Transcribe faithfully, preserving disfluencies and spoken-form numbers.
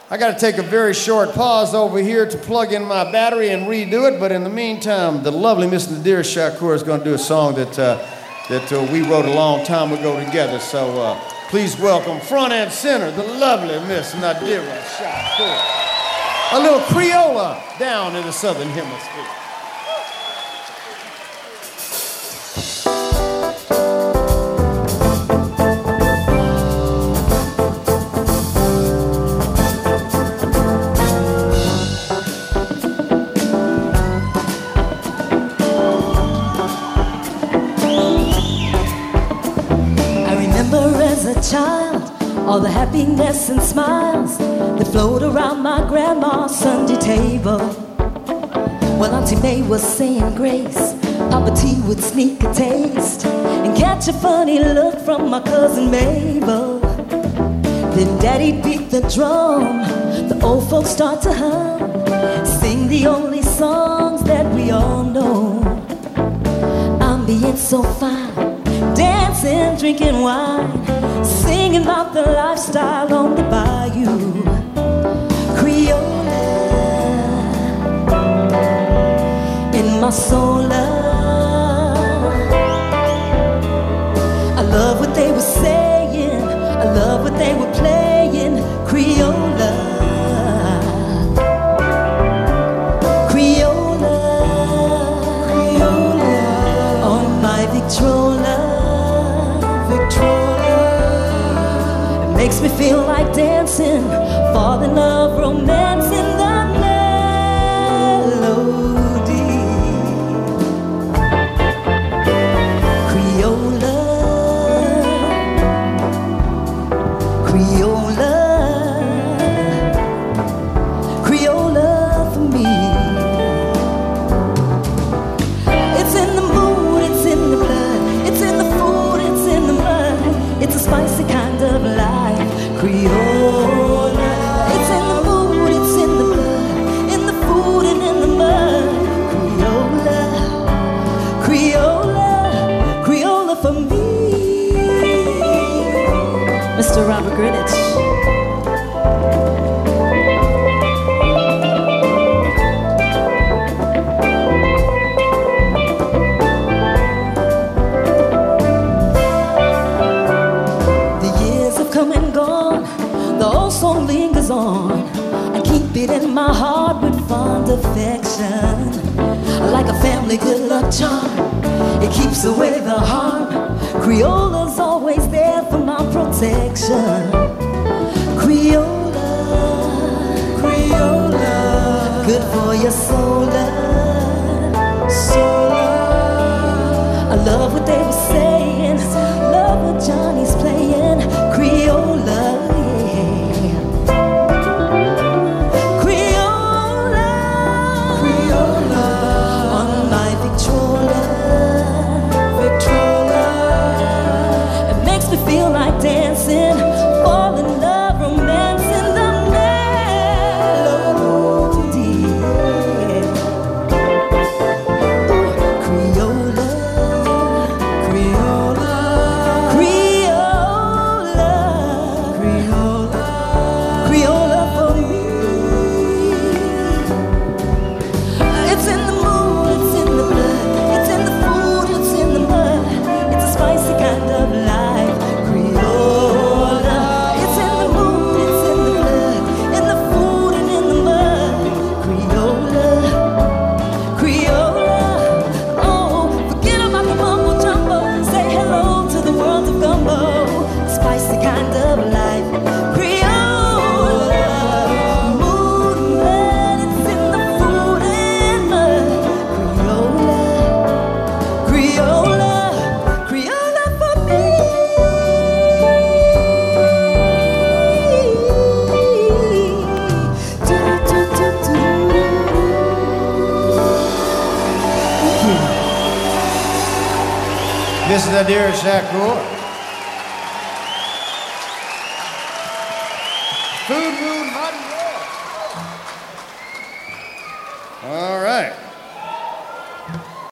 I got to take a very short pause over here to plug in my battery and redo it, but in the meantime, the lovely Miss Nadira Shakur is going to do a song that, uh, that uh, we wrote a long time ago together. So uh, please welcome front and center, the lovely Miss Nadira Shakur. A little Creola down in the Southern Hemisphere. Child, all the happiness and smiles that flowed around my grandma's Sunday table. While Auntie May was saying grace, Papa T would sneak a taste and catch a funny look from my cousin Mabel. Then Daddy beat the drum, the old folks start to hum, sing the only songs that we all know. I'm being so fine, dancing, drinking wine, singing about the lifestyle on the bayou. Creola in my soul. I love what they were saying, I love what they were playing. Creola, Creola, Creola on my Victrola. Makes me feel like dancing, fall in love, romancing the melody. Creola, Creola, Creola for me. It's in the mood, it's in the blood, it's in the food, it's in the mud. It's a spicy kind of life. Creola, it's in the mood, it's in the blood, in the food and in the mud. Creola, Creola, Creola for me. Mister Robert Greenwich. Song lingers on, I keep it in my heart with fond affection. Like a family good luck charm, it keeps away the harm. Creola's always there for my protection. Creola, Creola, good for your soul, soul. I love what they were saying, love what Johnny's playing. Creola. Feel like dancing, fall in love, romancing the melody. Creola, Creola, Creola, Creola, Creola for me. It's in the mood, it's in the blood, it's in the food, it's in the mud. It's a spicy kind of life. Miss Nadira Shakur. Food, mood, hot and raw. All right.